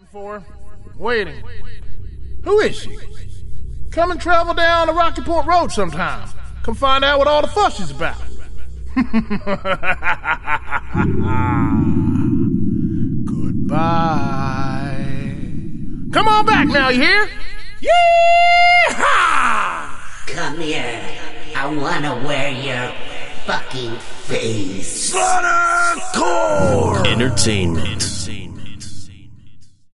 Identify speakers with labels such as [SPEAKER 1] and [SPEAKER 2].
[SPEAKER 1] for? Waiting. Who is she? Come and travel down the Rocky Point Road sometime. Come find out what all the fuss is about. Goodbye. Come on back now, you hear? Yeehaw!
[SPEAKER 2] Come here. I wanna wear your fucking face.
[SPEAKER 3] Slaughter Core Entertainment.